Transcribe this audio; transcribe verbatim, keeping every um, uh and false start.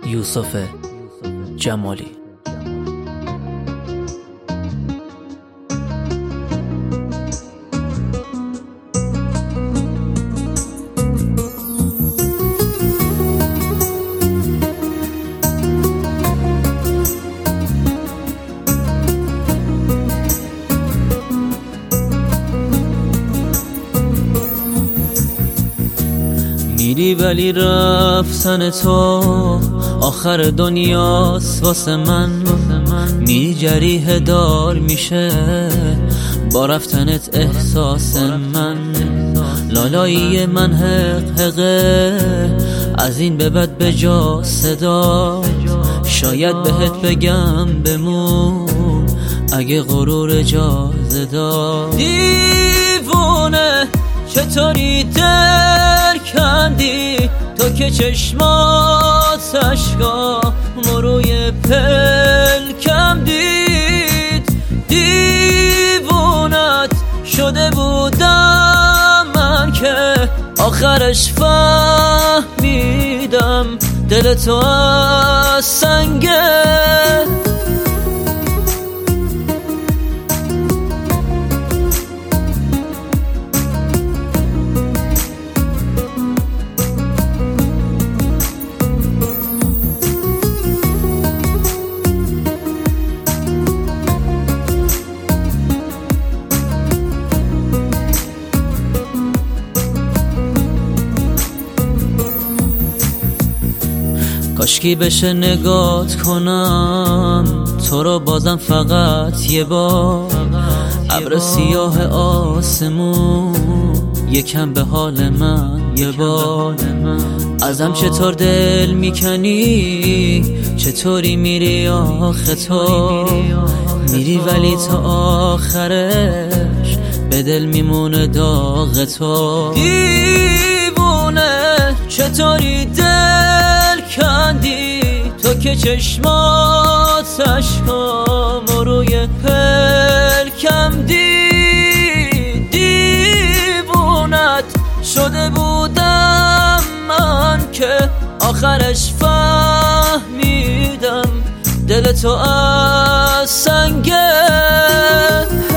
یوسف جمالی. میری ولی رفتن تو آخر دنیاست واسه من. میری جریحه دار میشه با رفتنت احساس من. لالایی من حق حقه از این به بعد به جا صدا. شاید بهت بگم بمون اگه غرور اجازه داد. دیوونه چطوری دل کندی تو که چشمات اشکا مروی پلکم دید. دیوونت شده بودم من که آخرش فهمیدم دل تو از سنگه. کاشکی بشه نگات کنم تو رو بازم فقط یه بار. ابر سیاه آسمون یکم به حال من یه بار. ازم چطور دل میکنی چطوری میری آخه تو. میری ولی تا آخرش به دل میمونه داغ تو. دیوونه چطوری دل کندی تو که چشمات اشکام روی پلکم دید. دیوونت شده بودم من که آخرش فهمیدم دل تو از سنگه.